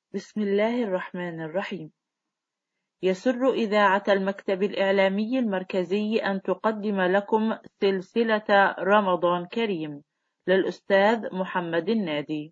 بسم الله الرحمن الرحيم. يسر إذاعة المكتب الإعلامي المركزي أن تقدم لكم سلسلة رمضان كريم للأستاذ محمد النادي.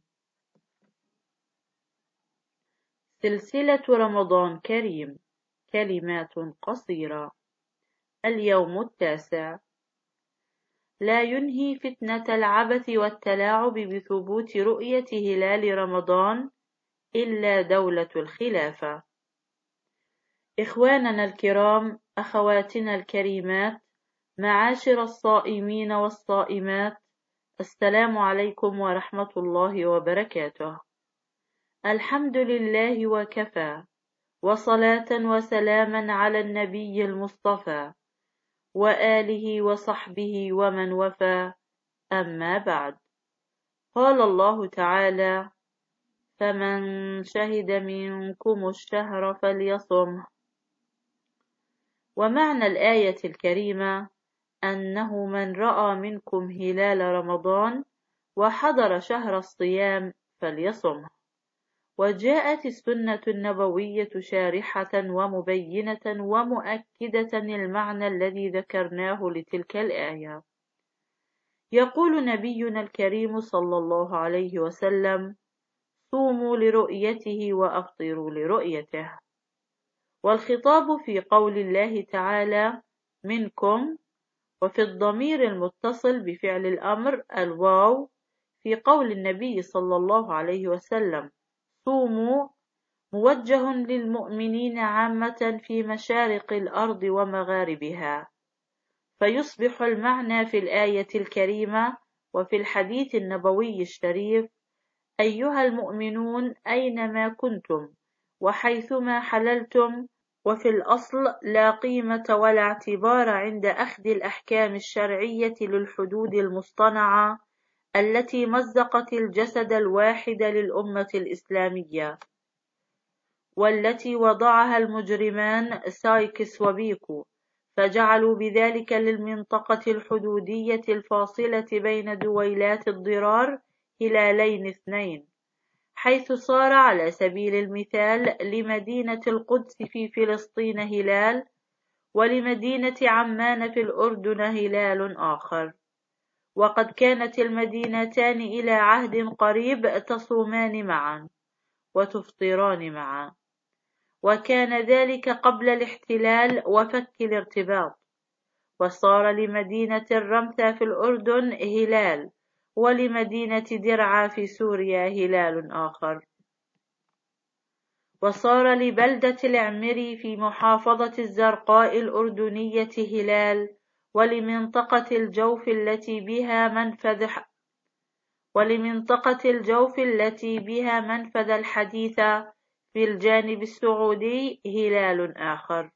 سلسلة رمضان كريم، كلمات قصيرة. اليوم 9. لا ينهي فتنة العبث والتلاعب بثبوت رؤية هلال رمضان إلا دولة الخلافة. إخواننا الكرام، أخواتنا الكريمات، معاشر الصائمين والصائمات، السلام عليكم ورحمة الله وبركاته. الحمد لله وكفى، وصلاة وسلاما على النبي المصطفى وآله وصحبه ومن وفى، أما بعد. قال الله تعالى: فمن شهد منكم الشهر فليصمه. ومعنى الآية الكريمة أنه من رأى منكم هلال رمضان وحضر شهر الصيام فليصمه. وجاءت السنة النبوية شارحة ومبينة ومؤكدة المعنى الذي ذكرناه لتلك الآية. يقول نبينا الكريم صلى الله عليه وسلم: صوموا لرؤيته وأفطروا لرؤيته. والخطاب في قول الله تعالى منكم، وفي الضمير المتصل بفعل الأمر الواو في قول النبي صلى الله عليه وسلم صوموا، موجه للمؤمنين عامة في مشارق الأرض ومغاربها، فيصبح المعنى في الآية الكريمة وفي الحديث النبوي الشريف: أيها المؤمنون أينما كنتم وحيثما حللتم. وفي الأصل لا قيمة ولا اعتبار عند أخذ الأحكام الشرعية للحدود المصطنعة التي مزقت الجسد الواحد للأمة الإسلامية، والتي وضعها المجرمان سايكس وبيكو، فجعلوا بذلك للمنطقة الحدودية الفاصلة بين دويلات الضرار هلالين اثنين، حيث صار على سبيل المثال لمدينة القدس في فلسطين هلال، ولمدينة عمان في الأردن هلال آخر. وقد كانت المدينتان إلى عهد قريب تصومان معا وتفطران معا، وكان ذلك قبل الاحتلال وفك الارتباط. وصار لمدينة الرمثا في الأردن هلال، ولمدينة درعا في سوريا هلال آخر. وصار لبلدة العمري في محافظة الزرقاء الأردنية هلال، ولمنطقة الجوف التي بها منفذ الحديثة في الجانب السعودي هلال آخر.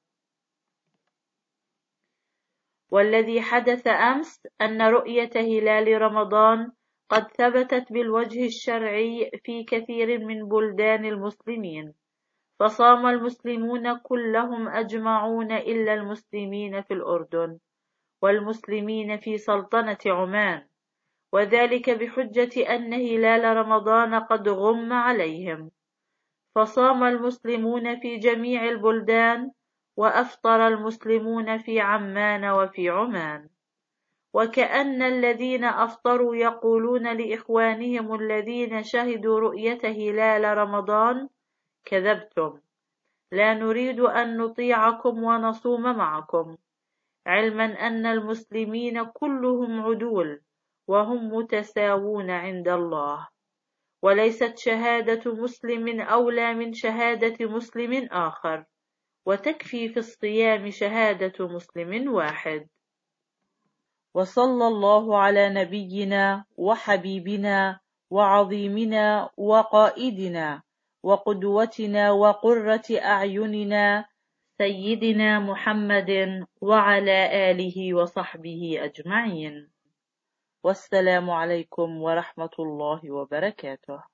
والذي حدث أمس أن رؤية هلال رمضان قد ثبتت بالوجه الشرعي في كثير من بلدان المسلمين، فصام المسلمون كلهم أجمعون إلا المسلمين في الأردن والمسلمين في سلطنة عمان، وذلك بحجة أن هلال رمضان قد غم عليهم، فصام المسلمون في جميع البلدان وأفطر المسلمون في عمان وفي عمان. وكأن الذين أفطروا يقولون لإخوانهم الذين شهدوا رؤية هلال رمضان: كذبتم، لا نريد أن نطيعكم ونصوم معكم، علما أن المسلمين كلهم عدول وهم متساوون عند الله، وليست شهادة مسلم أولى من شهادة مسلم آخر، وتكفي في الصيام شهادة مسلم واحد. وصلى الله على نبينا وحبيبنا وعظيمنا وقائدنا وقدوتنا وقرة أعيننا سيدنا محمد وعلى آله وصحبه أجمعين. والسلام عليكم ورحمة الله وبركاته.